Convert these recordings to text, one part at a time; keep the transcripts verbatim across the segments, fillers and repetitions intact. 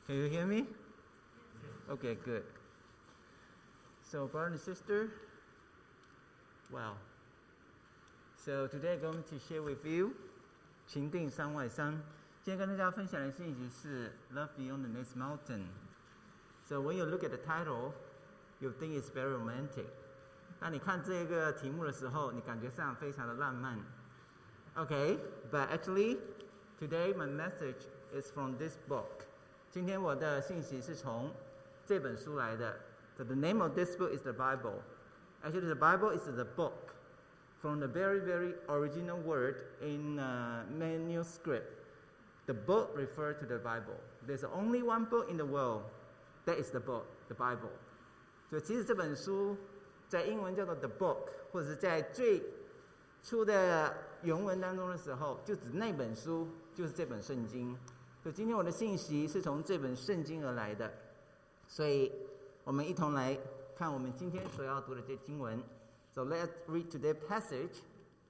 Can you hear me? Okay, good. So, brother and sister, wow. So today I'm going to share with you 情定山外山。今天跟大家分享的信息是 Love Beyond the Next Mountain. So when you look at the title, you think it's very romantic. 当你看这个题目的时候，你感觉上非常的浪漫。Okay, but actually, today my message is from this book. 今天我的信息是从这本书来的。So the name of this book is the Bible. Actually, the Bible is the book from the very, very original word in uh, manuscript. The book refers to the Bible. There's only one book in the world. That is the book, the Bible. 所以其实这本书在英文叫做 the book， 或者是在最初的原文当中的时候，就指那本书，就是这本圣经。所以今天我的信息是从这本圣经而来的。所以我们一同来看我们今天所要读的这经文。So let's read today's passage.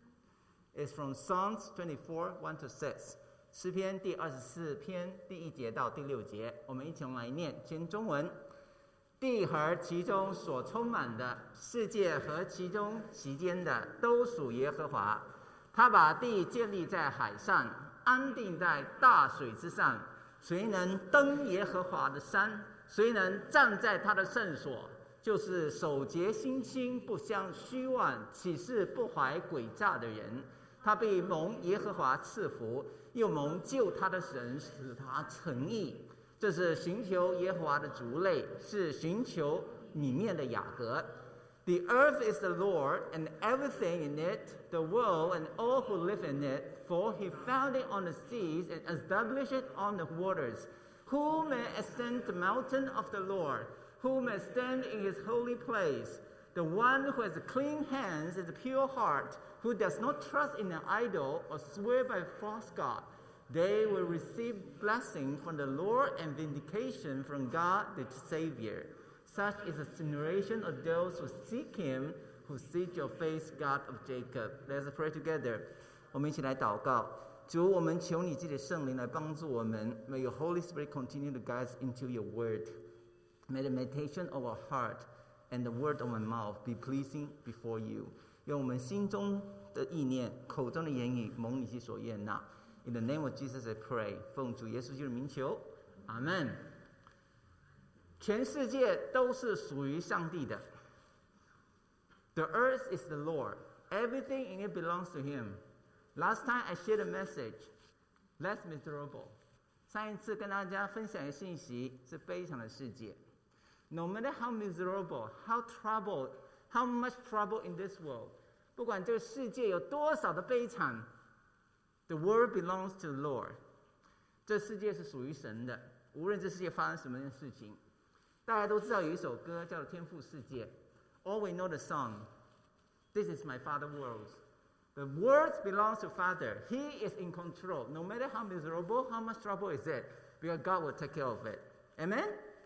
It's from Psalms twenty-four, one to six. 诗篇第二十四篇第一节到第六节，我们一同来念。先中文。地和其中所充满的，世界和其中其间的，都属耶和华。他把地建立在海上，安定在大水之上。谁能登耶和华的山？谁能站在他的圣所？就是守节心清，不相虚妄，岂是不怀诡诈的人。他被蒙耶和华赐福，又蒙救他的神使他成义。这是寻求耶和华的族类，是寻求里面的雅各。The earth is the Lord, and everything in it, the world and all who live in it, for he founded on the seas and established it on the waters. Who may ascend the mountain of the Lord? Who may stand in his holy place? The one who has clean hands and a pure heart, who does not trust in an idol or swear by a false god. They will receive blessing from the Lord and vindication from God the Savior. Such is the generation of those who seek him, who seek your face, God of Jacob. Let's pray together. 我们一起来祷告。主，我们求你自己的圣灵来帮助我们。May your Holy Spirit continue to guide us into your word. May the meditation of our heart and the word of my mouth be pleasing before you. 愿我们心中的意念、口中的言语蒙你其所悦纳。In the name of Jesus, I pray. 奉主耶稣基督的名求，阿门。全世界都是属于上帝的。The earth is the Lord. Everything in it belongs to Him. Last time I shared a message, less miserable. 上一次跟大家分享的信息是悲惨的世界。No matter how miserable, how troubled, how much trouble in this world, 不管这个世界有多少的悲惨。The world belongs to the Lord. 这世界是属于神的，无论这世界发生什么样的事情。大家都知道有一首歌叫做《天父世界》。All we know the song. This is my Father's world. The world belongs to Father. He is in control. No matter how miserable, how much trouble is it, because God will take care of it. Amen?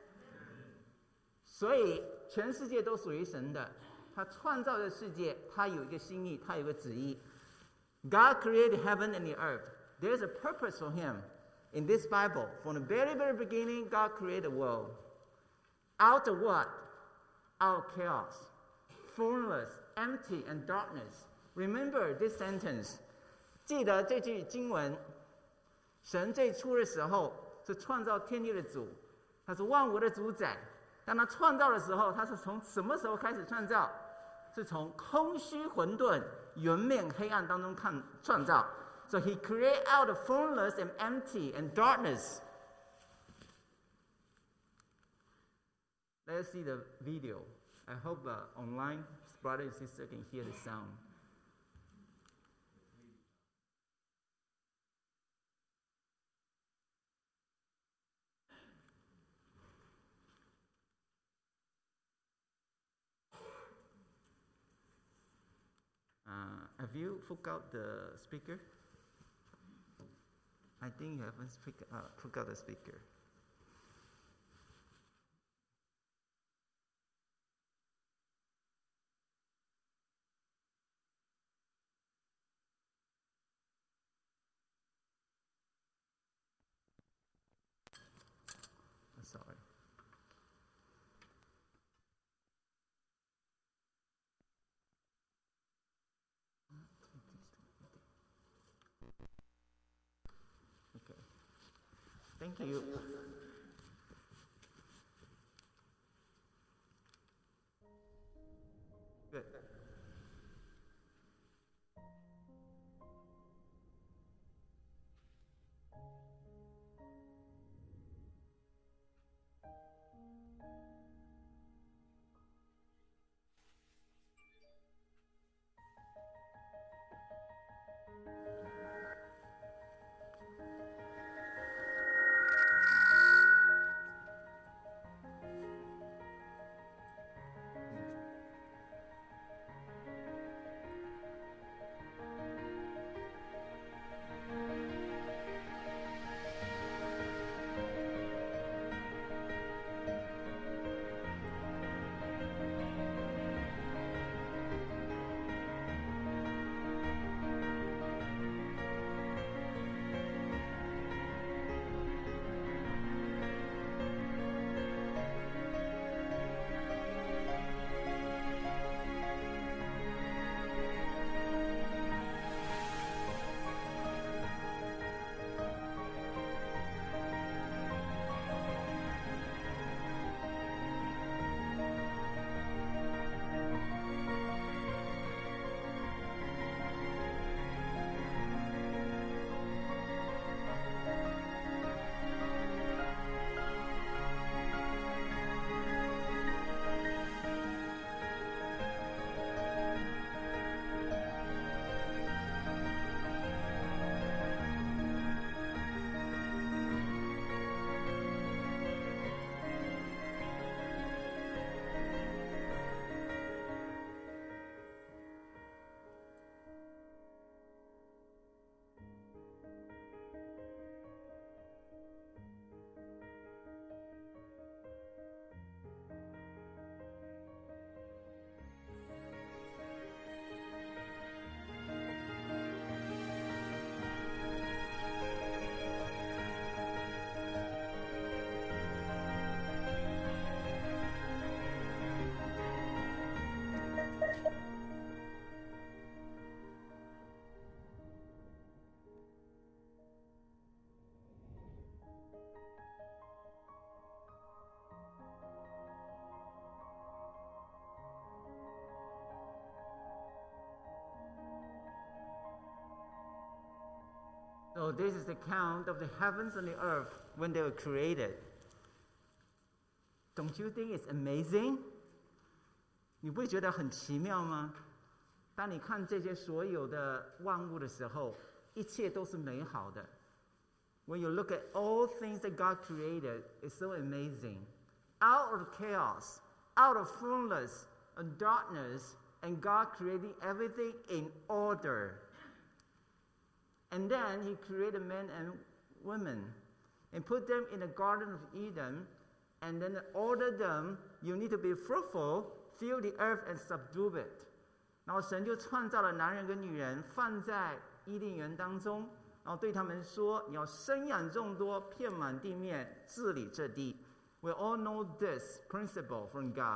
所以全世界都属于神的。他创造的世界，他有一个心意，他有一个旨意。God created heaven and the earth. There's a purpose for him. In this Bible, from the very, very beginning, God created the world. Out of what? Out of chaos, formless, empty, and darkness. Remember this sentence. 记得这句经文。神最初的时候是创造天地的主，他是万物的主宰。当他创造的时候，他是从什么时候开始创造？是从空虚混沌、圆面黑暗当中看创造。So he created out of formless and empty and darkness. Let's see the video. I hope uh, online brother and sister can hear the sound. Uh, have you hooked out the speaker? I think you haven't speak, uh, hooked out the speaker. Thank you. Good. So this is the count of the heavens and the earth when they were created. Don't you think it's amazing? 你不会觉得很奇妙吗？当你看这些所有的万物的时候，一切都是美好的。When you look at all things that God created, it's so amazing. Out of chaos, out of fullness and darkness, and God creating everything in order. And then he created men and women and put them in the Garden of Eden and then ordered them, you need to be fruitful, fill the earth and subdue it. 然后神就创造了男人跟女人放在伊甸园当中，然后对他们说，你要生养众多，遍满地面，治理这地。We all know this principle from God.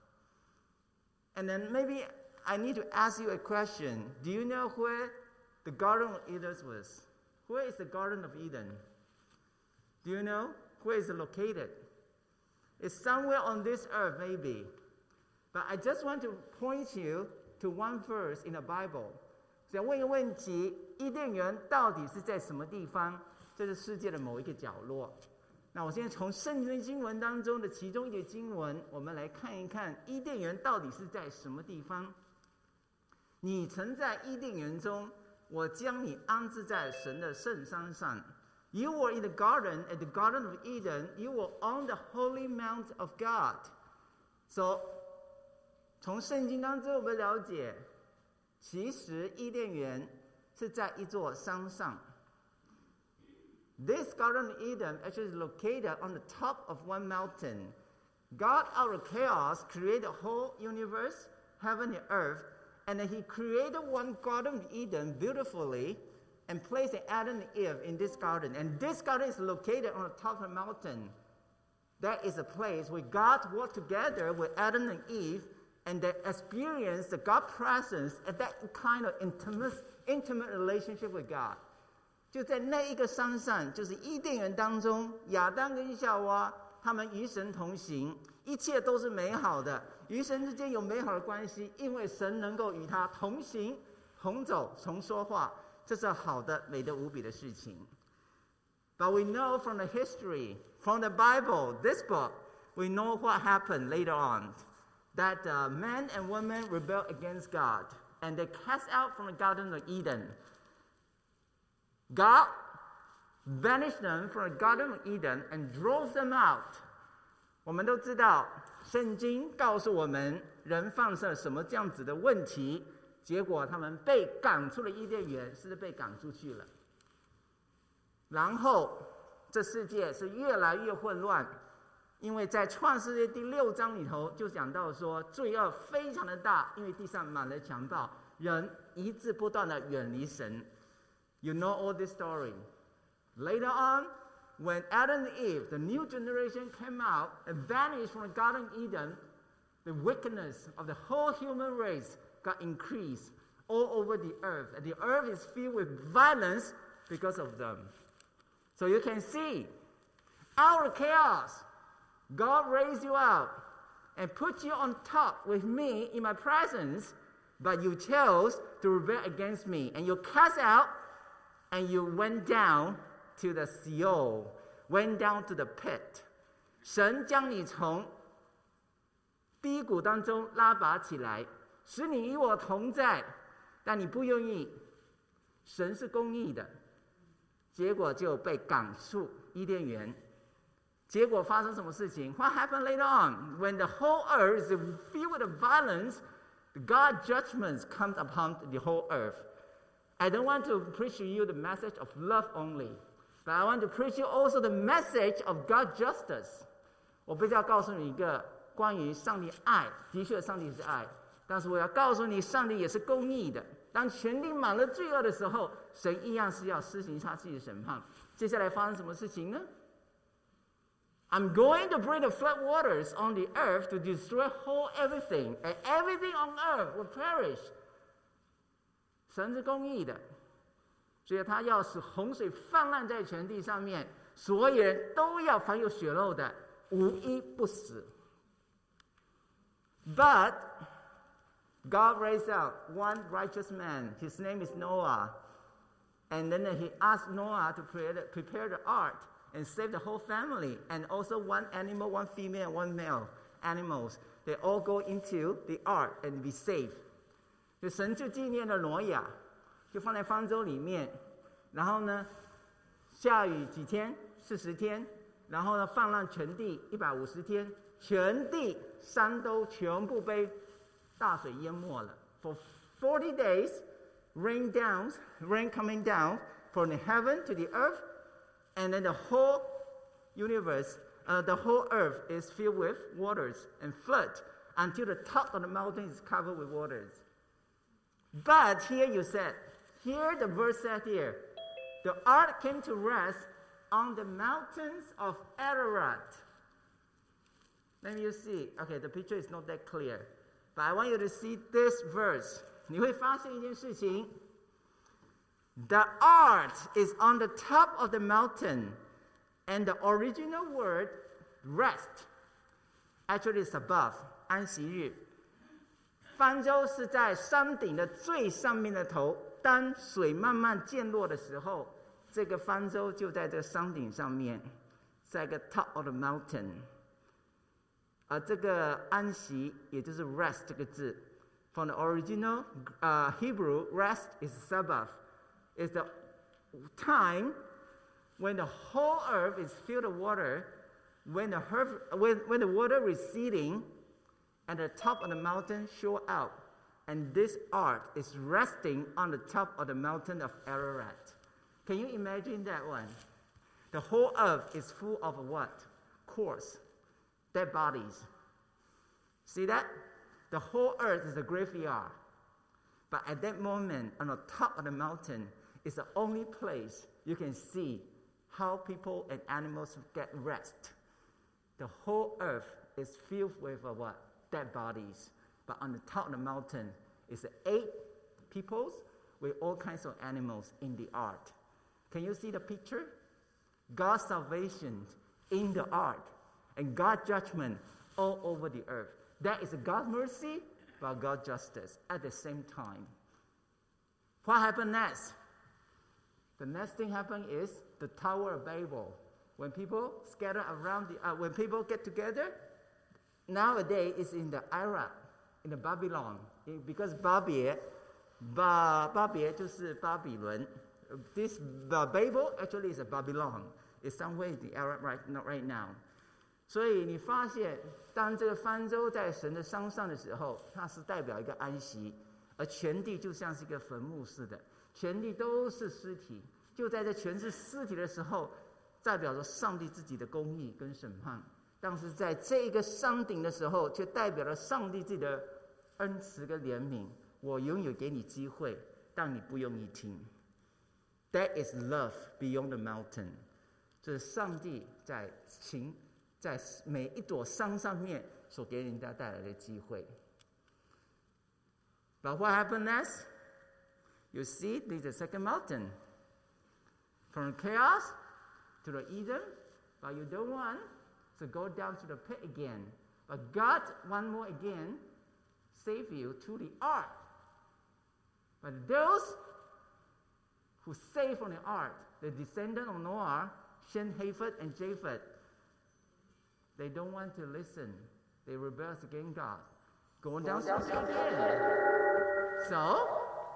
And then maybe I need to ask you a question. Do you know where the Garden of Eden was? Where is the Garden of Eden? Do you know? Where is it located? It's somewhere on this earth, maybe. But I just want to point you to one verse in the Bible. 想问一个问题，伊甸园到底是在什么地方？这是世界的某一个角落。那我现在从圣经经文当中的其中一个经文，我们来看一看伊甸园到底是在什么地方。你曾在伊甸园中，我将你安置在神的圣山上。You were in the garden, at the Garden of Eden. You were on the holy mount of God. So, 从圣经当中我们了解，其实伊甸园是在一座山上。This Garden of Eden actually is located on the top of one mountain. God, out of chaos, created the whole universe, heaven and earth, and then he created one Garden of Eden beautifully and placed Adam and Eve in this garden. And this garden is located on the top of a mountain. That is a place where God worked together with Adam and Eve, and they experienced the God presence and that kind of intimate, intimate relationship with God. 就在那一个山上，就是伊甸园当中，亚当跟夏娃他们与神同行，一切都是美好的，与神之间有美好的关系，因为神能够与他同行、同走、同说话，这是好的、美的无比的事情。But we know from the history, from the Bible, this book, we know what happened later on. That uh, men and women rebelled against God, and they cast out from the Garden of Eden. God banished them from the Garden of Eden and drove them out. 我们都知道，圣经告诉我们，人犯下什么这样子的问题，结果他们被赶出了伊甸园，是被赶出去了。然后，这世界是越来越混乱，因为在创世纪第六章里头就讲到说，罪恶非常的大，因为地上满了强暴，人一直不断的远离神。You know all this story. Later on, when Adam and Eve, the new generation, came out and vanished from the Garden of Eden, the wickedness of the whole human race got increased all over the earth, and the earth is filled with violence because of them. So you can see, out of chaos, God raised you up and put you on top with me in my presence, but you chose to rebel against me, and you cast out, and you went down to the Sheol, went down to the pit. 神将你从低谷当中拉拔起来，使你与我同在，但你不愿意。神是公义的，结果就被赶出伊甸园。结果发生什么事情 ？What happened later on? When the whole earth is filled with violence, God's judgments come upon the whole earth. I don't want to preach to you the message of love only, but I want to preach you also the message of God's justice. 我不是要告诉你一个关于上帝爱，的确上帝是爱，但是我要告诉你，上帝也是公义的。当权力满了罪恶的时候，神一样是要施行他自己的审判。接下来发生什么事情呢？ I'm going to bring the flood waters on the earth to destroy whole everything, and everything on earth will perish. 神是公义的，所以他要使洪水泛滥在全地上面，所有人都要凡有血肉的，无一不死。But God raised up one righteous man. His name is Noah. And then he asked Noah to prepare the ark and save the whole family. And also one animal, one female, and one male animals. They all go into the ark and be saved. 就神就纪念了挪亚，就放在方舟里面。然后呢，下雨几天，四十天。然后呢，泛滥全地一百五十天，全地山都全部被大水淹没了。For forty days, rain down, rain coming down from the heaven to the earth, and then the whole universe, uh, the whole earth is filled with waters and flood until the top of the mountain is covered with waters. But here you said, here the verse said here, the ark came to rest on the mountains of Ararat. Let me see. Okay, the picture is not that clear. But I want you to see this verse. 你会发现一件事情 The ark is on the top of the mountain, and the original word rest actually is above 安息日。方舟是在山顶的最上面的头，当水慢慢渐落的时候，这个方舟就在这个山顶上面，在一个 top of the mountain。而这个安息，也就是 rest 这个字 ，from the original uh, Hebrew, rest is Sabbath, is the time when the whole earth is filled with water, when the earth, when, when the water receding, and the top of the mountain show out, and this ark is resting on the top of the mountain of Ararat. Can you imagine that one? The whole earth is full of what? Corpse, dead bodies. See that? The whole earth is a graveyard. But at that moment, on the top of the mountain, is the only place you can see how people and animals get rest. The whole earth is filled with uh, what? Dead bodies. But on the top of the mountain is eight peoples with all kinds of animals in the ark. Can you see the picture? God's salvation in the ark and God's judgment all over the earth. That is God's mercy, but God's justice at the same time. What happened next? The next thing happened is the Tower of Babel. When people scatter around, the, uh, when people get together, nowadays it's in the Iraq, in the Babylon, because Babel, ba Babel 就是巴比伦. This the Babel actually is a Babylon. It's somewhere in the Arab right not right now. 所以你发现，当这个方舟在神的山上的时候，它是代表一个安息，而全地就像是一个坟墓似的，全地都是尸体。就在这全是尸体的时候，代表着上帝自己的公义跟审判。但是在这个山顶的时候，却代表了上帝自己的恩慈跟怜悯。我永远给你机会，但你不愿意听。That is love beyond the mountain。这是上帝在情，在每一朵山上面所给人家带来的机会。But what happened next? You see, there's a second mountain. From chaos to the Eden, but you don't want to go down to the pit again. But God, one more again, save you to the ark. But those who saved from the ark, the descendant of Noah, Shem, Japheth, and Japheth, they don't want to listen. They rebel against God. Going down to the pit again. So,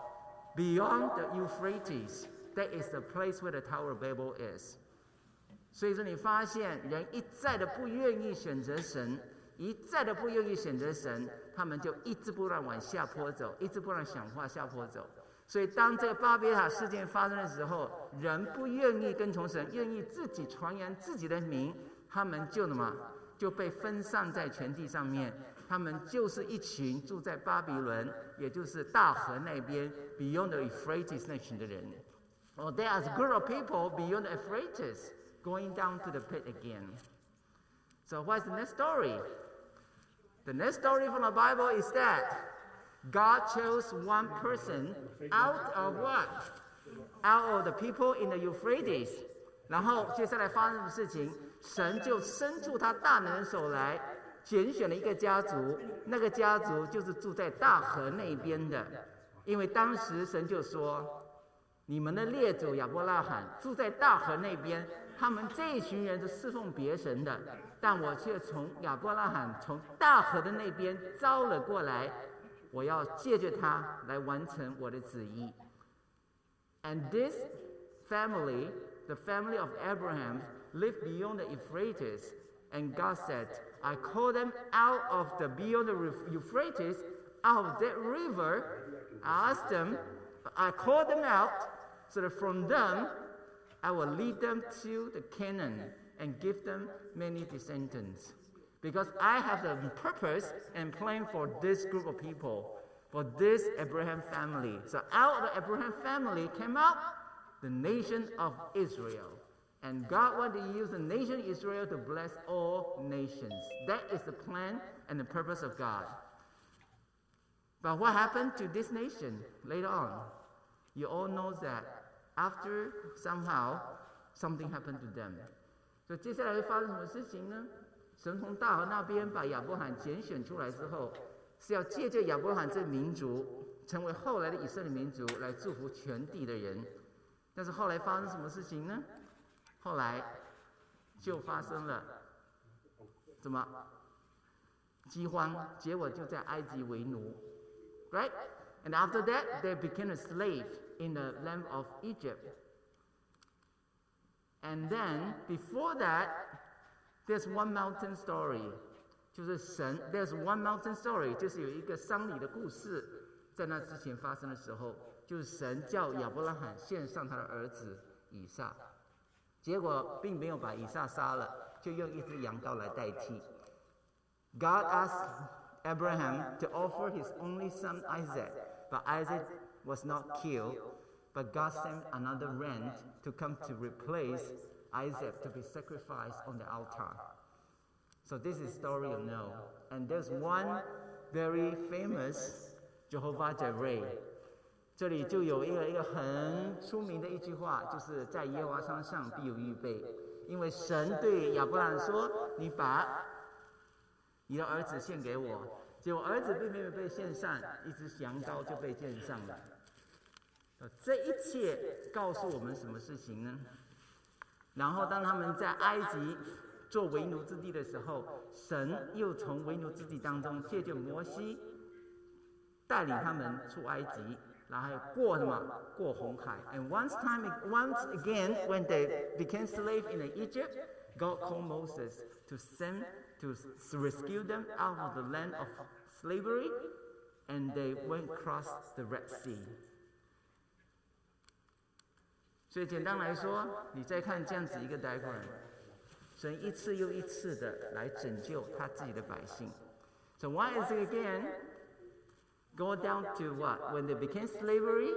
beyond the Euphrates, that is the place where the Tower of Babel is. 所以说你发现人一再的不愿意选择神，一再的不愿意选择神，他们就一直不断往下坡走，一直不断想往下坡走。所以当这个巴别塔事件发生的时候，人不愿意跟从神，愿意自己传扬自己的名，他们就什么就被分散在全地上面。他们就是一群住在巴比伦，也就是大河那边 beyond the Euphrates 那群的人。Well, there are a group of people beyond the Euphrates going down to the pit again. So what's the next story? The next story from the Bible is that God chose one person out of what? Out of the people in the Euphrates. 然后接下来发生什么事情？神就伸出他大能的手来，拣选了一个家族，那个家族就是住在大河那边的。因为当时神就说，你们的列祖亚伯拉罕住在大河那边，他们这一群人是侍奉别神的，但我却从亚伯拉罕从大河的那边招了过来，我要借着他来完成我的旨意。And this family, the family of Abraham, lived beyond the Euphrates, and God said, I call them out of the beyond the Euphrates, out of that river. I asked them, I called them out, so that from them I will lead them to the Canaan and give them many descendants. Because I have the purpose and plan for this group of people, for this Abraham family. So out of the Abraham family came out the nation of Israel. And God wanted to use the nation Israel to bless all nations. That is the plan and the purpose of God. But what happened to this nation later on? You all know that after somehow something happened to them. 所以接下来会发生什么事情呢？神从大河那边把亚伯罕拣选出来之后，是要借着亚伯罕这民族，成为后来的以色列民族，来祝福全地的人。但是后来发生什么事情呢？后来就发生了什么饥荒，结果就在埃及为奴 ，right? And after that, they became a slave in the land of Egypt. And then before that, there's one mountain story. 就是神 ，there's one mountain story， 就是有一个山里的故事，在那之前发生的时候，就是神叫亚伯拉罕献上他的儿子以撒。结果并没有把以撒杀了，就用一只羊羔来代替。God asked Abraham to offer his only son Isaac, but Isaac was not killed. But God sent another ram to come to replace Isaac to be sacrificed on the altar. So this is the story of Noah. And there's one very famous Jehovah Jireh. 这里就有一个一个很出名的一句话，就是在耶和华山上必有预备。因为神对亚伯兰说：“你把你的儿子献给我。”结果儿子并没有被献上，一只羊羔就被献上了。这一切告诉我们什么事情呢？然后当他们在埃及做为奴之地的时候，神又从为奴之地当中借着摩西带领他们出埃及。然后过什么？过红海。And once time, once again, when they became slave in Egypt, God called Moses to send to rescue them out of the land of slavery, and they went across the Red Sea. 所以简单来说，你再看这样子一个 diagram， 神一次又一次的来拯救他自己的百姓。So why is it again?Go down to what? When they became slavery,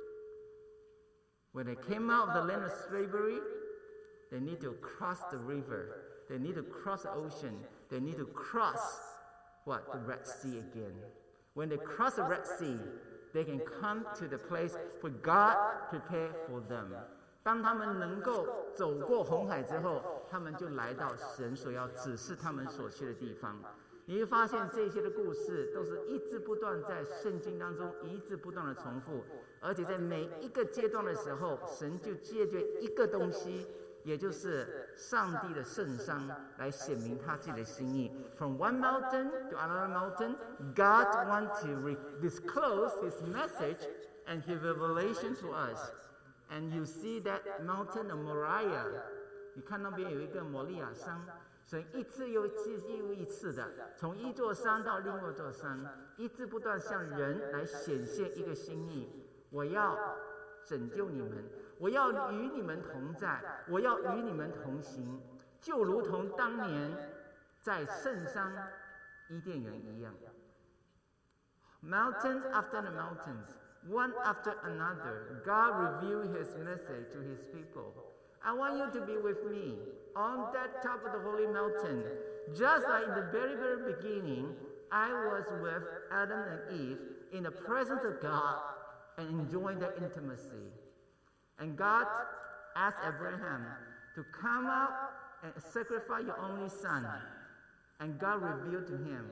when they came out of the land of slavery, they need to cross the river. They need to cross the ocean. They need to cross what? The Red Sea again. When they cross the Red Sea, they can come to the place where God prepared for them. 当他们能够走过红海之后，他们就来到神所要指示他们所去的地方。你会发现这些的故事都是一直不断在圣经当中一直不断的重复，而且在每一个阶段的时候，神就借着一个东西，也就是上帝的圣山，来显明他自己的心意。From one mountain to another mountain, God wants to disclose His message and His revelation to us. And you see that mountain of Moriah. 你看那边有一个摩利亚山。神一次又一次又一次的，从一座山到另外一座山，一直不断向人来显现一个心意。我要拯救你们，我要与你们同在，我要与你们同行，就如同当年在圣山伊甸园一样。Mountain after the mountains, one after another, God revealed His message to His people.I want you to be with me on that top of the holy mountain. Just like in the very, very beginning, I was with Adam and Eve in the presence of God and enjoying that intimacy. And God asked Abraham to come out and sacrifice your only son. And God revealed to him.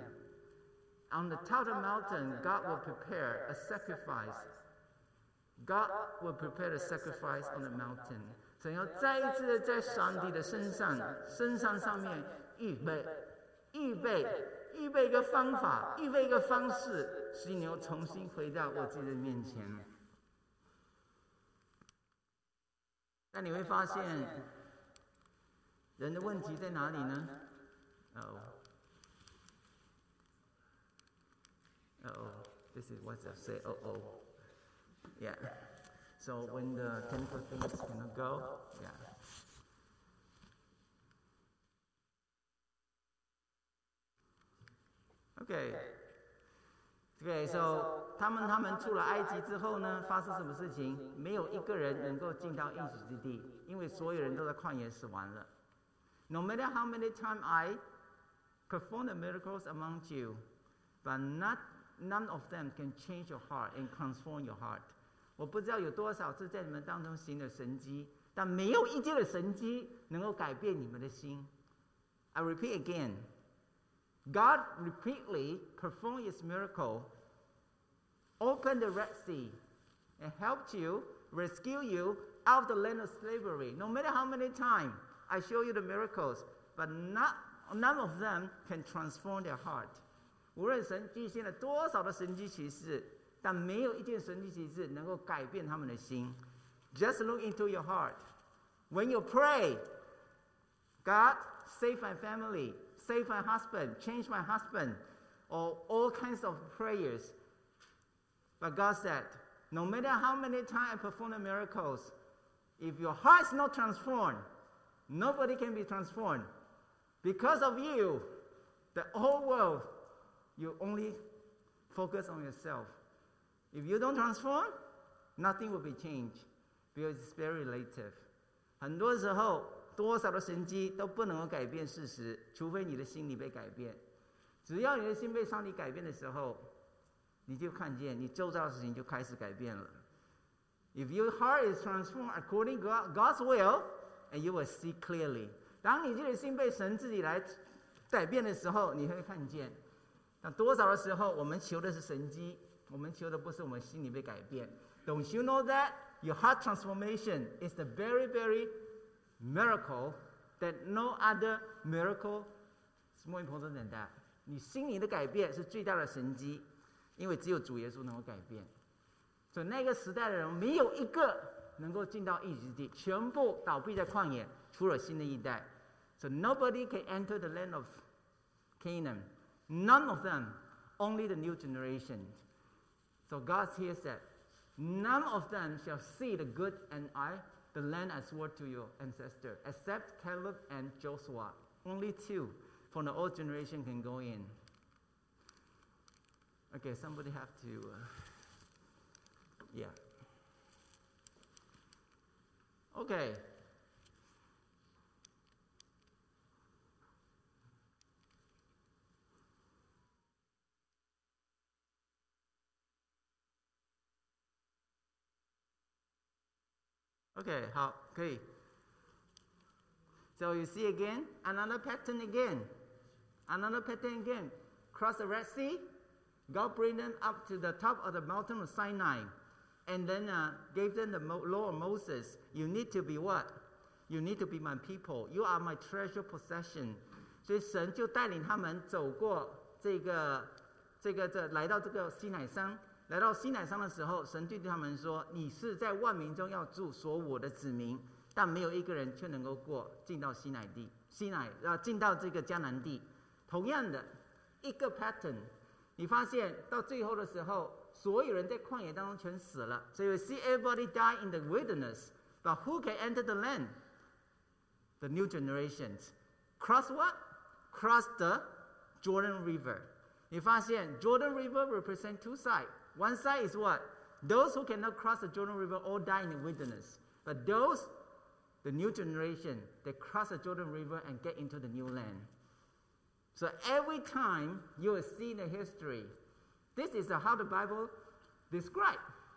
On the top of the mountain, God will prepare a sacrifice. God will prepare a sacrifice on the mountain.神要再一次的在上帝的身上、身上上面预备、预备、预备一个方法、预备一个方式，使你又重新回到我自己的面前。但你会发现，人的问题在哪里呢？哦，哦 ，this is what I say. Oh, oh, yeah.So when the technical things cannot go, yeah. Okay. Okay, so 他们他们出了埃及之后呢，发生什么事情？没有一个人能够进到应许之地，因为所有人都在旷野死完了。No matter how many times I perform the miracles among you, but not none of them can change your heart and transform your heart.我不知道有多少次在你们当中行了神迹，但没有一件的神迹能够改变你们的心。I repeat again, God repeatedly performed His miracle, opened the Red Sea, and helped you, rescue you out of the land of slavery. No matter how many times I show you the miracles, but not, none of them can transform their heart. 无论神举行了多少的神迹奇事，但没有一件神迹奇事能够改变他们的心。Just look into your heart. When you pray, God, save my family, save my husband, change my husband, or all kinds of prayers. But God said, no matter how many times I perform the miracles, if your heart is not transformed, nobody can be transformed. Because of you, the whole world, you only focus on yourself. If you don't transform, nothing will be changed because it's very relative. 很多时候，多少的神迹都不能够改变事实，除非你的心里被改变。只要你的心被上帝改变的时候，你就看见你周遭的事情就开始改变了。 If your heart is transformed according to God's will, and you will see clearly. 当你这个心被神自己来改变的时候，你会看见。那多少的时候，我们求的是神迹，我们求的不是我们心里被改变。Don't you know that your heart transformation is the very, very miracle that no other miracle is more important than that. 你心里的改变是最大的神迹，因为只有主耶稣能够改变。所以那个时代的人没有一个能够进到应许之地，全部倒闭在旷野，除了新的一代。So nobody can enter the land of Canaan. None of them. Only the new generation. So God here said, none of them shall see the good and I, the land I swore to your ancestor, except Caleb and Joshua. Only two from the old generation can go in. Okay, somebody have to, uh, yeah. Okay. Okay, 好，可以。So you see again, another pattern again. Another pattern again. Cross the Red Sea. God bring them up to the top of the mountain of Sinai. And then uh, gave them the law of Moses. You need to be what? You need to be my people. You are my treasure possession. 所以神就带领他们走过这个、这个、这来到这个西乃山。来到西乃山的时候，神对他们说：“你是在万民中要住所我的子民，但没有一个人却能够过进到西乃地，西乃啊进到这个迦南地。同样的一个 pattern， 你发现到最后的时候，所有人在旷野当中全死了。So you see everybody die in the wilderness, but who can enter the land? The new generations. Cross what? Cross the Jordan River. 你发现 Jordan River represent two sides. One side is what? Those who cannot cross the Jordan River all die in the wilderness. But those, the new generation, they cross the Jordan River and get into the new land. So every time you will see in the history, this is how the Bible describes.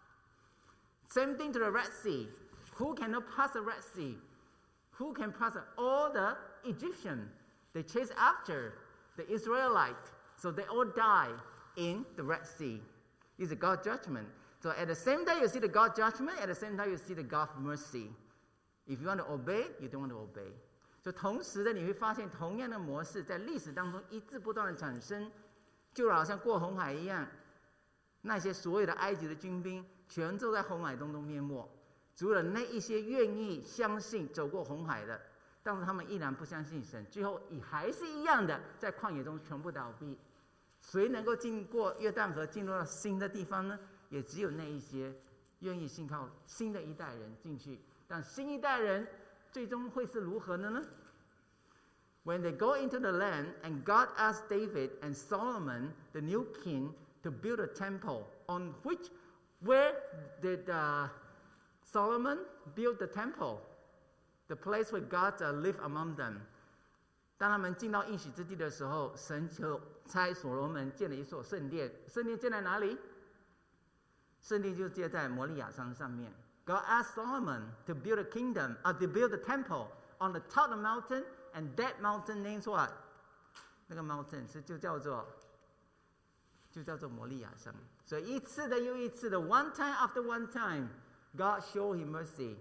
Same thing to the Red Sea. Who cannot pass the Red Sea? Who can pass it? All the Egyptians, they chase after the Israelites. So they all die in the Red Sea. It's a God judgment. So at the same time you see the God judgment, at the same time you see the God mercy. If you want to obey, you don't want to obey. 所以同时的你会发现同样的模式在历史当中一直不断的产生，就好像过红海一样，那些所有的埃及的军兵全都在红海当中灭没，除了那一些愿意相信走过红海的，但是他们依然不相信神，最后也还是一样的在旷野中全部倒闭。谁能够经过约旦河进入到新的地方呢？也只有那一些愿意信靠新的一代人进去。但新一代人最终会是如何的呢？ When they go into the land, and God asked David and Solomon, the new king, to build a temple, on which, where did uh, Solomon build the temple? The place where God uh, lived among them. 当他们进到应许之地的时候，神就差所罗门建了一所圣殿。圣殿建在哪里？圣殿就建在摩利亚山上面。God asked Solomon to build a kingdom, or to build a temple on the top of the mountain, and that mountain names what? 那个 mountain 是就叫做就叫做摩利亚山。所以一次的又一次的 ，one time after one time, God showed His mercy.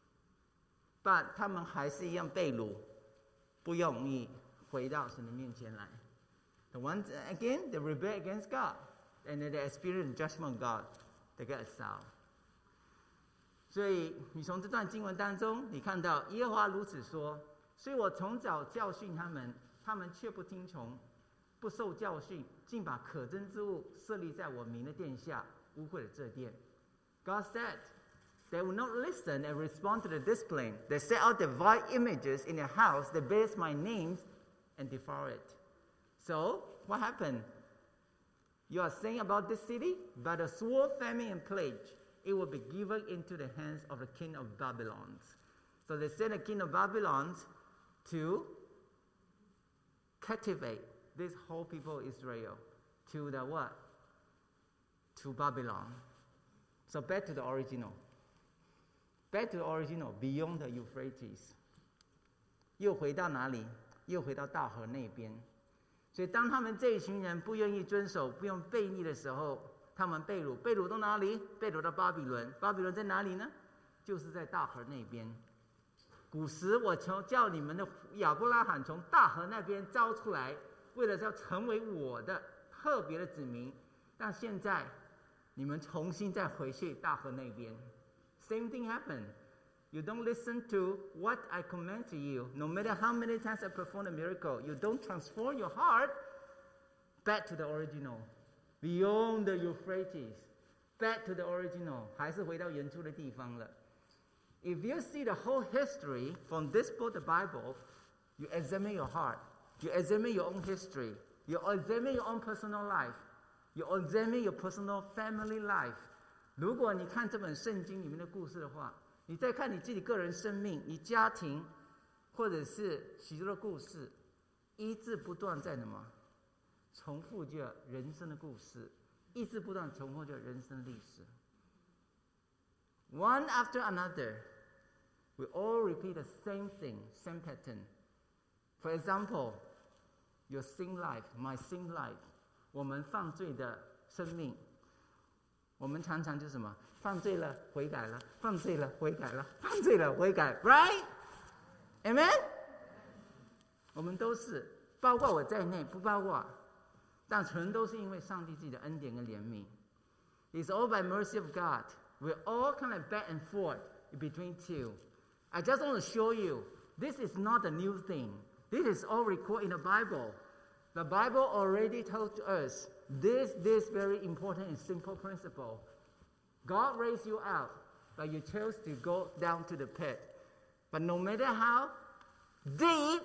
But 他们还是一样被掳。不容易回到神的面前来。The ones again, they rebel against God, and then they experience the judgment of God. They get exiled. 所以你从这段经文当中，你看到耶和华如此说：所以我从早教训他们，他们却不听从，不受教训，竟把可憎之物设立在我名的殿下，污秽了这殿。God said.They will not listen and respond to the discipline. They set out the vile images in their house that bears my names and devour it. So, what happened? You are saying about this city, by the sword, famine, and plague, it will be given into the hands of the king of Babylon. So they sent the king of Babylon to captivate this whole people of Israel to the what? To Babylon. So back to the original. Back to the original, beyond the Euphrates. 又回到哪里？又回到大河那边。所以当他们这一群人不愿意遵守，不用悖逆的时候，他们被掳，被掳到哪里？被掳到巴比伦。巴比伦在哪里呢？就是在大河那边。古时我求叫你们的亚伯拉罕从大河那边招出来，为了要成为我的特别的子民。但现在你们重新再回去大河那边。Same thing happened. You don't listen to what I command to you. No matter how many times I perform a miracle, you don't transform your heart back to the original, beyond the Euphrates, back to the original. 还是回到原初的地方了。If you see the whole history from this book, the Bible, you examine your heart. You examine your own history. You examine your own personal life. You examine your personal family life. 如果你看这本圣经里面的故事的话，你再看你自己个人生命、你家庭，或者是许多的故事，一字不断在什么？重复着人生的故事，一字不断重复着人生的历史。One after another, we all repeat the same thing, same pattern. For example, your sin life, my sin life, 我们犯罪的生命。我们常常就什么？犯罪了，悔改了；犯罪了，悔改了；犯罪了，悔改 ，right? Amen? 我们都是，包括我在内，不包括，但全都是因为上帝自己的恩典跟怜悯。It's all by mercy of God. We're all kind of back and forth between two. I just want to show you, this is not a new thing. This is all recorded in the Bible. The Bible already told us this, this very important and simple principle. God raised you out, but you chose to go down to the pit. But no matter how deep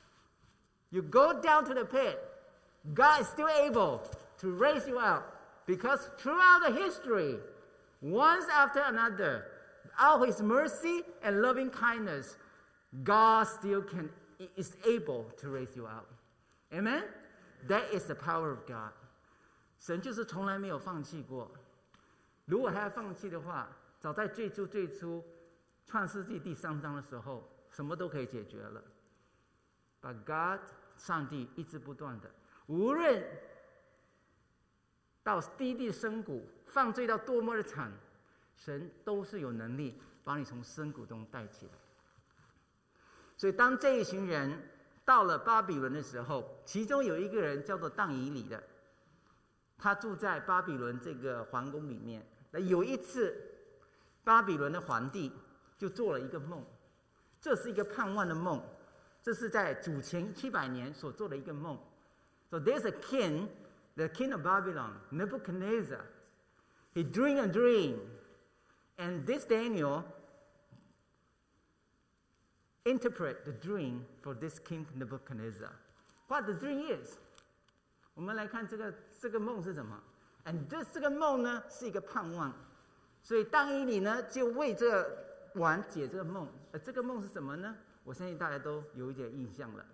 you go down to the pit, God is still able to raise you out. Because throughout the history, once after another, out of His mercy and loving kindness, God still can, is able to raise you out. Amen? That is the power of God. 神就是从来没有放弃过。如果他要放弃的话，早在最初最初创世纪第三章的时候，什么都可以解决了。But God, 上帝一直不断的，无论到低地深谷，犯罪到多么的惨，神都是有能力把你从深谷中带起来。所以当这一群人到了巴比伦的时候，其中有一个人叫做但以理的，他住在巴比伦这个皇宫里面。那有一次，巴比伦的皇帝就做了一个梦，这是一个盼望的梦，这是在主前七百年所做的一个梦。So there's a king, the king of Babylon, Nebuchadnezzar. He dreamed a dream, and this Daniel interpret the dream for this king Nebuchadnezzar. What the dream is? 我们来看这个这个梦是什么 ？And this 这个梦呢是一个盼望，所以但以理呢就为这个王解这个梦。而这个梦是什么呢？我相信大家都有一点印象了。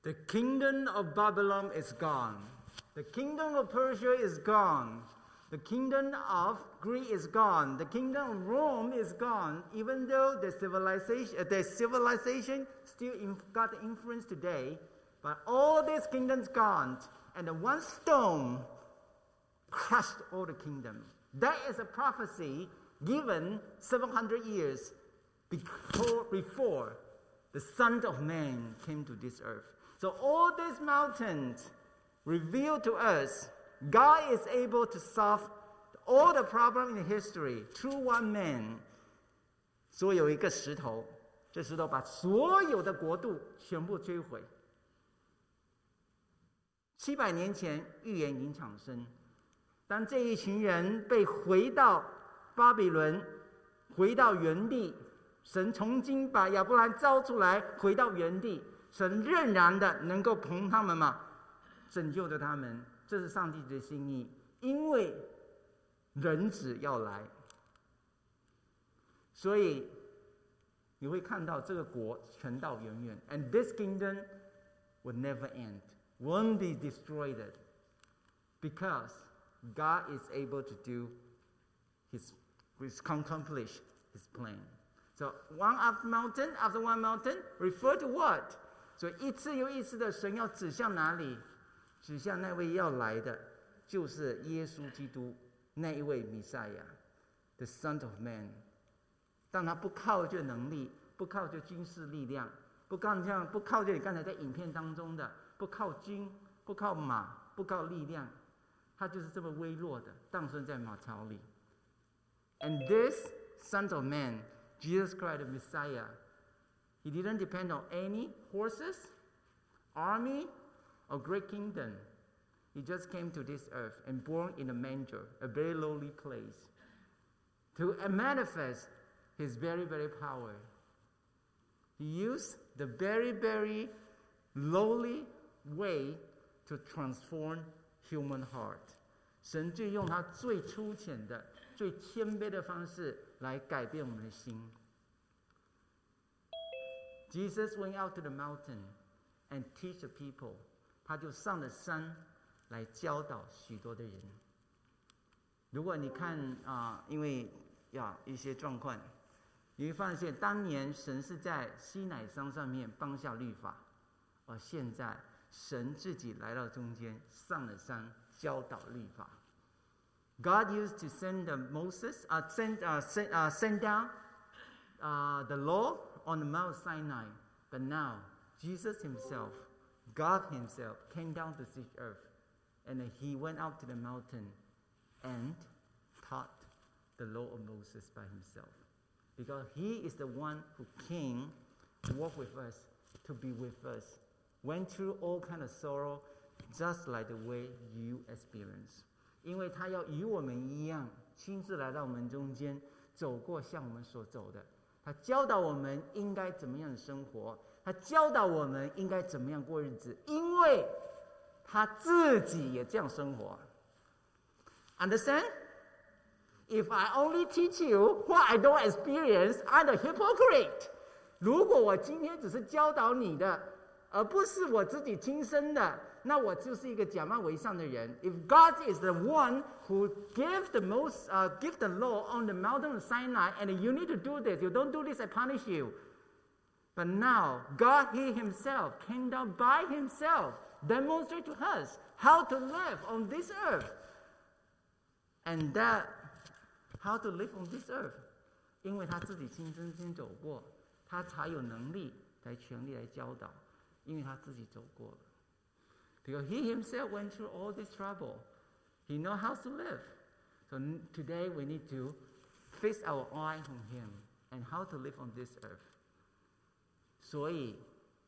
The kingdom of Babylon is gone. The kingdom of Persia is gone. The kingdom of Greece is gone. The kingdom of Rome is gone. Even though the civilization, uh, the civilization still in, got influence today, but all these kingdoms gone, and the one stone crushed all the kingdom. That is a prophecy given seven hundred years before, before the Son of Man came to this earth. So all these mountains reveal to us God is able to solve all the problems in history through one man. 所以有一个石头，这石头把所有的国度全部摧毁。七百年前预言已经产生，当这一群人被回到巴比伦，回到原地，神重新把亚伯兰招出来，回到原地，神仍然的能够凭他们嘛，拯救着他们。这是上帝的心意，因为人子要来，所以你会看到这个国存到永远。And this kingdom will never end, won't be destroyed, because God is able to do His, His accomplish His plan. So one after mountain after one mountain refer to what? 所以一次又一次的神要指向哪里？指向那位要来的，就是耶稣基督，那一位弥赛亚 ，the Son of Man。当他不靠这能力，不靠这军事力量，不靠这样，不靠这你刚才在影片当中的，不靠军，不靠马，不靠力量，他就是这么微弱的诞生在马槽里。And this Son of Man, Jesus Christ, the Messiah, he didn't depend on any horses, army, or great kingdom. He just came to this earth and born in a manger, a very lowly place, to manifest his very, very power. He used the very, very lowly way to transform human heart. 神就用他最粗浅的、最谦卑的方式来改变我们的心。Jesus went out to the mountain and teach the people. 他就上了山来教导许多的人。如果你看啊、呃，因为呀一些状况，你会发现当年神是在西乃山上面颁下律法，而现在神自己来到中间，上了山教导律法。God used to send the Moses, uh, send, uh, send, uh, send down uh, the law on the Mount Sinai, but now Jesus Himself, God Himself, came down to this earth, and He went out to the mountain and taught the law of Moses by Himself, because He is the one who came to walk with us, to be with us, went through all kind of sorrow, just like the way you experience. 因为他要与我们一样，亲自来到我们中间，走过像我们所走的。他教导我们应该怎么样的生活，他教导我们应该怎么样过日子，因为他自己也这样生活。Understand? If I only teach you what I don't experience, I'm a hypocrite. 如果我今天只是教导你的，而不是我自己亲身的，那我就是一个假冒为善的人。If God is the one who gave the most, uh, give the law on the mountain of Sinai, and you need to do this, you don't do this, I punish you. But now, God, He Himself came down by Himself, demonstrate to us how to live on this earth. And that, how to live on this earth. 因为他自己亲身先走过，他才有能力、才权力来教导，因为他自己走过了。Because He Himself went through all this trouble. He knows how to live. So today we need to fix our eye on Him and how to live on this earth. 所以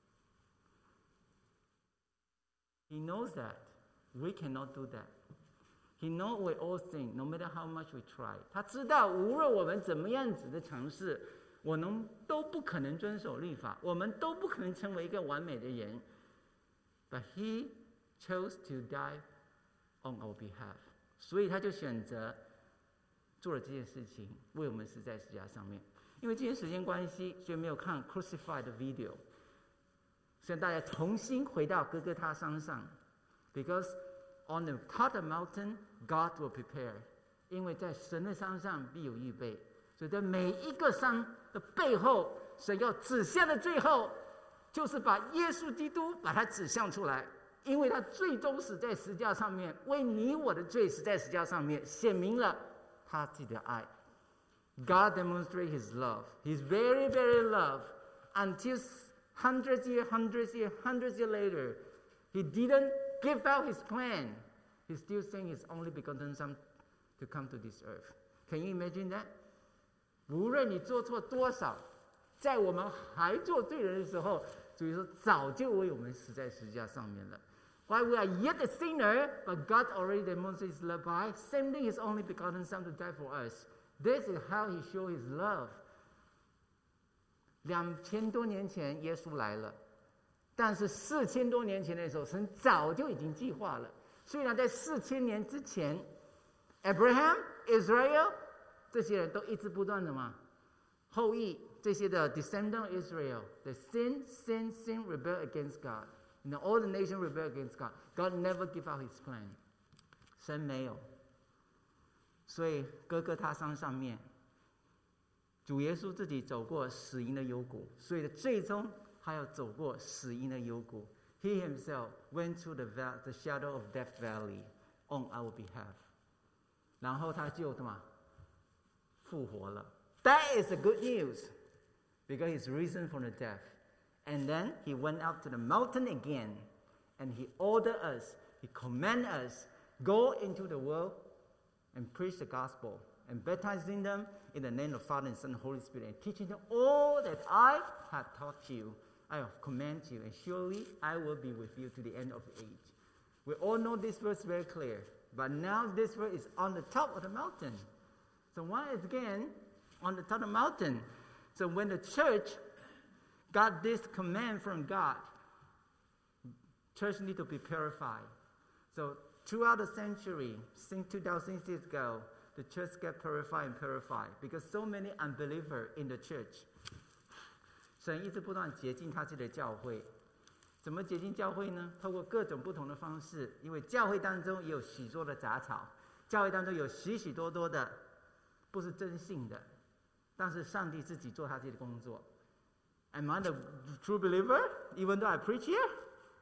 He knows that we cannot do that. He knows we all sin, no matter how much we try. 他知道无论我们怎么样子的尝试，我们都不可能遵守律法，我们都不可能成为一个完美的人。But He chose to die on our behalf. 所以他就选择做了这件事情，为我们死在十字架上面。因为今天时间关系，所以没有看 Crucified 的 video。 所以大家重新回到哥哥他山上 ，because on the top of the mountain, God will prepare。因为在神的山上必有预备，所以在每一个山的背后，神要指向的最后，就是把耶稣基督把他指向出来，因为他最终死在十字架上面，为你我的罪死在十字架上面，显明了他自己的爱。God demonstrates His love. He's very, very love until hundreds years, hundreds years, hundreds years later, He didn't give out His plan. He's still saying His only begotten Son to come to this earth. Can you imagine that? 无论你做错多少，在我们还做罪人的时候，主耶稣早就为我们死在十字架上面了。While we are yet a sinner, but God already demonstrates His love by sending His only begotten Son to die for us. This is how He showed His love. 两千多年前耶稣来了，但是四千多年前的时候，神早就已经计划了。虽然在四千年之前 ，Abraham, Israel 这些人都一直不断的嘛，后裔这些的 descendant of Israel, they sin, sin, sin, rebel against God. You know, all the nations rebel against God. God never give out His plan. 神没有。所以哥哥他山上面，主耶稣自己走过死荫的幽谷，所以最终他要走过死荫的幽谷。He himself went through the, the shadow of death valley on our behalf. 然后他就什么复活了。That is the good news, because he's risen from the death. And then he went up to the mountain again, and he ordered us, he commanded us, go into the world and preach the gospel, and baptizing them in the name of Father and Son and Holy Spirit, and teaching them all that I have taught you, I have commanded you, and surely I will be with you to the end of the age. We all know this verse very clear, but now this verse is on the top of the mountain. So once again, on the top of the mountain. So when the church got this command from God, church need to be purified. So throughout the century, since two thousand years ago, the church got purified and purified because so many unbelievers in the church. 神一直不断洁净他自己的教会。怎么洁净教会呢？透过各种不同的方式，因为教会当中也有许多的杂草，教会当中有许许多多的不是真信的，但是上帝自己做他自己的工作。Am I the true believer, even though I preach here?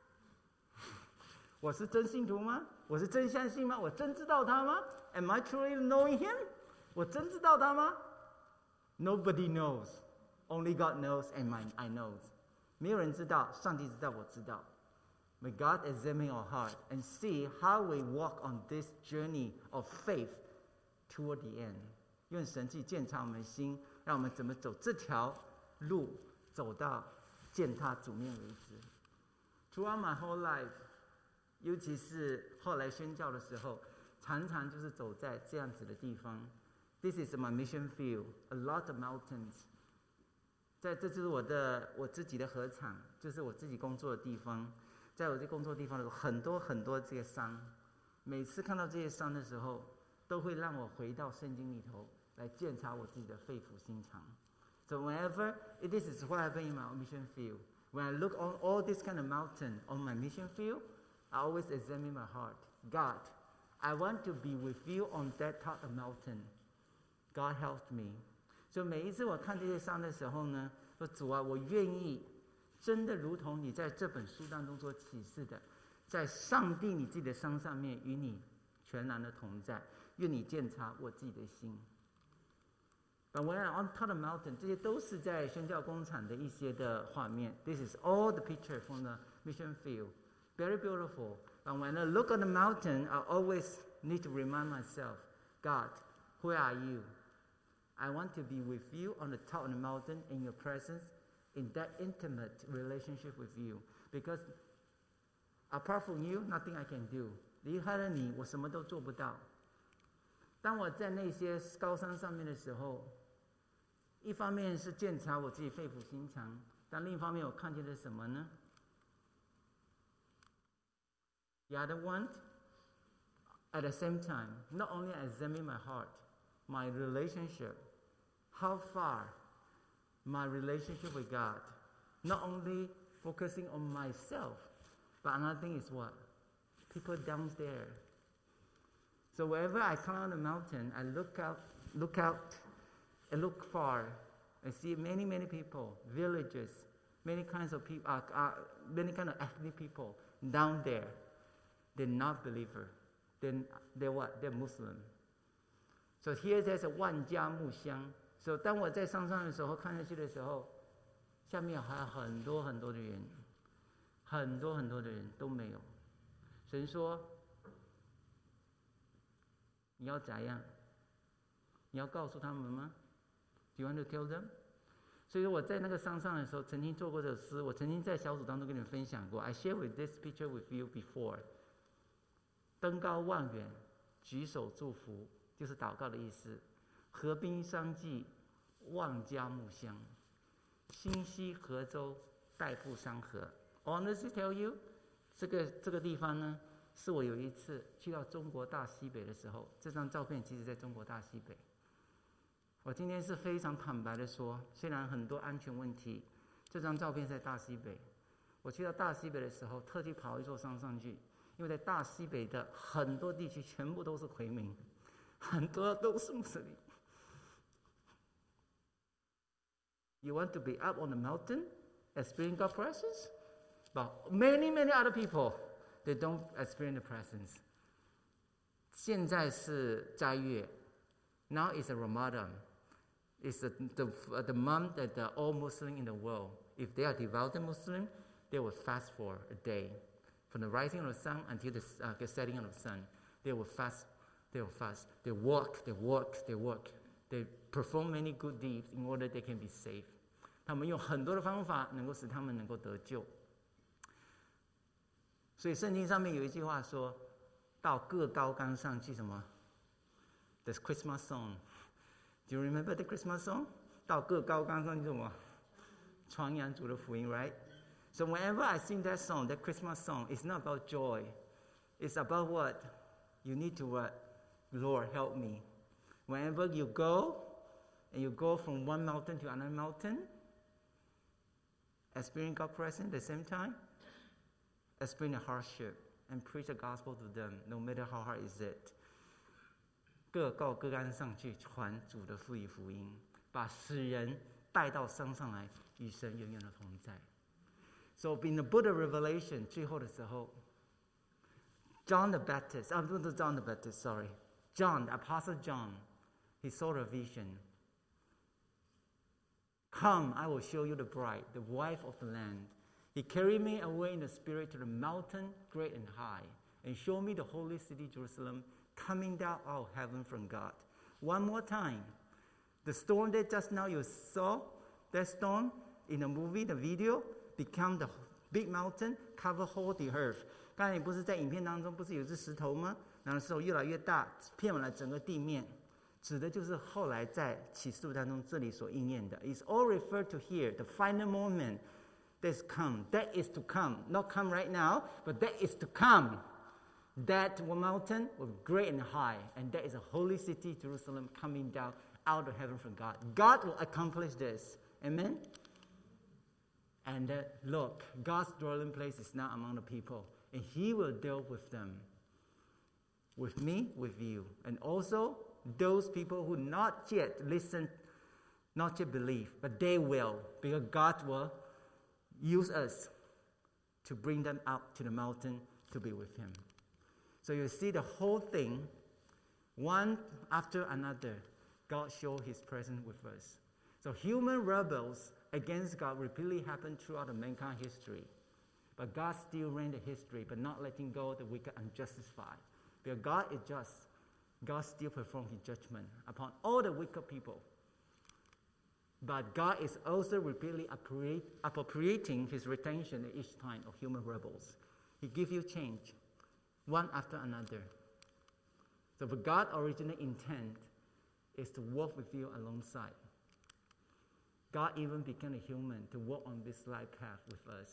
我是真信徒吗？我是真相信吗？我真知道他吗？ Am I truly knowing him? 我真知道他吗？ Nobody knows. Only God knows and I know. 没有人知道，上帝知道，我知道。May God examine our heart and see how we walk on this journey of faith toward the end. 用神去鉴察我们的心，让我们怎么走这条路，走到见他主面为止。Throughout my whole life, 尤其是后来宣教的时候，常常就是走在这样子的地方。This is my mission field, a lot of mountains. 在这就是我的我自己的禾场，就是我自己工作的地方。在我这工作的地方的时候，很多很多这些山，每次看到这些山的时候，都会让我回到圣经里头来检查我自己的肺腑心肠。So whenever this is what happened in my mission field, when I look on all this kind of mountain on my mission field, I always examine my heart. God, I want to be with you on that top of mountain. God helped me. 所以每一次我看这些山的时候呢，说主啊，我愿意真的如同你在这本书当中所启示的，在上帝你自己的山上面与你全然的同在，愿你鉴察我自己的心。But when I'm on top of the mountain, 这些都是在宣教工厂的一些的画面。This is all the picture from the mission field. Very beautiful. But when I look at the mountain, I always need to remind myself, God, where are you? I want to be with you on the top of the mountain in your presence, in that intimate relationship with you. Because apart from you, nothing I can do. 离开了你，我什么都做不到。当我在那些高山上面的时候，一方面是检查我自己肺腑心肠，但另一方面我看见了什么呢？ The other one, at the same time, not only I examine my heart, my relationship, how far my relationship with God, not only focusing on myself. But another thing is what? People down there. So wherever I climb the mountain, I look out, look out, and look far. I see many, many people, villages, many kinds of people, uh, uh, many kind of ethnic people down there. They're not believer. Then they're what? They're Muslim. So here there's a 万家木乡. So 当我在上山的时候，看下去的时候，下面还有很多很多的人，很多很多的人都没有。神说，你要怎样？你要告诉他们吗？ Do you want to tell them? 所以我在那个山上的时候，曾经做过这首诗，我曾经在小组当中跟你们分享过。I share with this picture with you before. 登高望远，举手祝福，就是祷告的意思。河滨相济，万家木乡。新溪河州，代步山河。Honestly tell you， 这个这个地方呢，是我有一次去到中国大西北的时候，这张照片其实在中国大西北。我今天是非常坦白的说，虽然很多安全问题，这张照片在大西北。我去到大西北的时候，特地跑一座山上去，因为在大西北的很多地区全部都是回民，很多都是穆斯林。You want to be up on the mountain, experience God's presence, but many, many other people, they don't experience the presence. 现在是斋月 ，now is a Ramadan. It's the, the, the month that the, all Muslims in the world, if they are devout Muslim, they will fast for a day. From the rising of the sun until the, uh, the setting of the sun, they will fast, they will fast. They work, they work, they work. They perform many good deeds in order they can be saved. 他们用很多的方法能够使他们能够得救。所以圣经上面有一句话说，到各高岗上去什么 ？The Christmas song. Do you remember the Christmas song? 到各高岗上去什么？传扬主的福音 ，right? So whenever I sing that song, that Christmas song, it's not about joy. It's about what? You need to what? Lord, help me. Whenever you go, and you go from one mountain to another mountain, experience God's presence at the same time, experience the hardship, and preach the gospel to them, no matter how hard is it. 各高各杆上去传主的福音福音，把使人带到山上来，与神永远的同在。So in the Book of Revelation 最后的时候 ，John the Baptist, I'm not John the Baptist, sorry, John, the Apostle John, he saw a vision. Come, I will show you the bride, the wife of the Lamb. He carried me away in the spirit to the mountain great and high, and showed me the holy city Jerusalem, coming down out of heaven from God. One more time, the stone that just now you saw, that stone in the movie, the video, become the big mountain, cover whole the earth. 刚才你不是在影片当中不是有只石头吗？然后石头越来越大，遍满了整个地面，指的就是后来在启示录当中这里所应验的。It's all referred to here, the final moment that's come, that is to come, not come right now, but that is to come. That mountain was great and high, and that is a holy city, Jerusalem, coming down out of heaven from God. God will accomplish this. Amen? And uh, look, God's dwelling place is now among the people, and He will deal with them. With me, with you. And also, those people who not yet listen, not yet believe, but they will, because God will use us to bring them up to the mountain to be with Him. So you see the whole thing, one after another, God showed His presence with us. So human rebels against God repeatedly happened throughout the mankind history. But God still ran the history, but not letting go of the wicked and justified. Because God is just, God still performs His judgment upon all the wicked people. But God is also repeatedly appropriating His retention at each time of human rebels. He gives you change, one after another. So the God's original intent is to walk with you alongside. God even became a human to walk on this life path with us.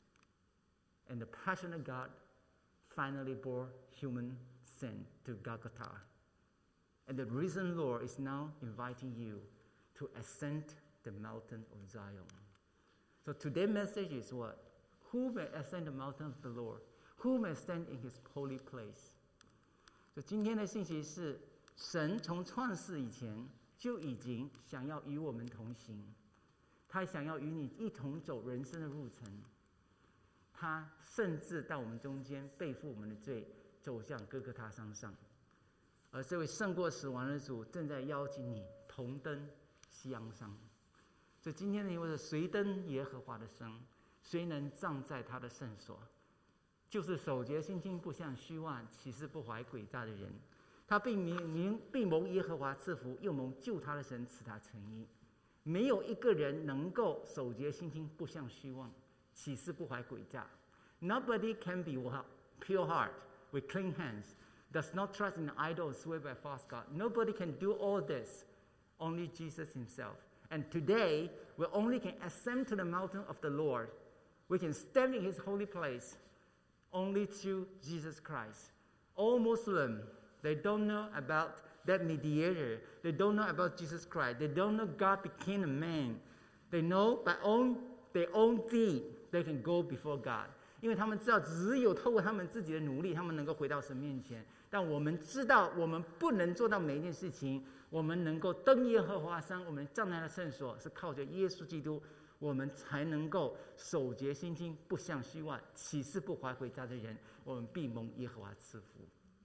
And the passionate God finally bore human sin to Golgotha. And the risen Lord is now inviting you to ascend the mountain of Zion. So today's message is what? Who may ascend the mountain of the Lord? Who may stand in his holy place? 所以今天的信息是，神从创世以前就已经想要与我们同行，他想要与你一同走人生的路程，他甚至到我们中间背负我们的罪，走向哥哥他山上。而这位胜过死亡的主正在邀请你同登西洋山。所以今天的题目是：谁登耶和华的山？谁能站在他的圣所？就是守节心清，不向虚妄，岂是不怀诡诈的人。他并明并蒙耶和华赐福，又蒙救他的神赐他成义。没有一个人能够守节心清，不向虚妄，岂是不怀诡诈。Nobody can be pure heart with clean hands, does not trust in idol, swear by false God. Nobody can do all this, only Jesus himself. And today, we only can ascend to the mountain of the Lord. We can stand in his holy place only through Jesus Christ. All Muslims, they don't know about that mediator. They don't know about Jesus Christ. They don't know God became a man. They know by own, their own deed, they can go before God. 因为他们知道，只有透过他们自己的努力，他们能够回到神面前。但我们知道，我们不能做到每一件事情。我们能够登耶和华山，我们站在了圣所，是靠着耶稣基督，我们才能够守节心清，不向虚妄，岂是不怀诡诈的人？我们必蒙耶和华赐福。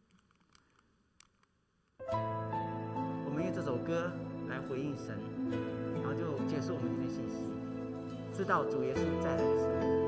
我们用这首歌来回应神，然后就结束我们今天的信息。知道主耶稣再来的时候。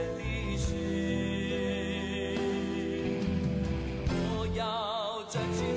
站起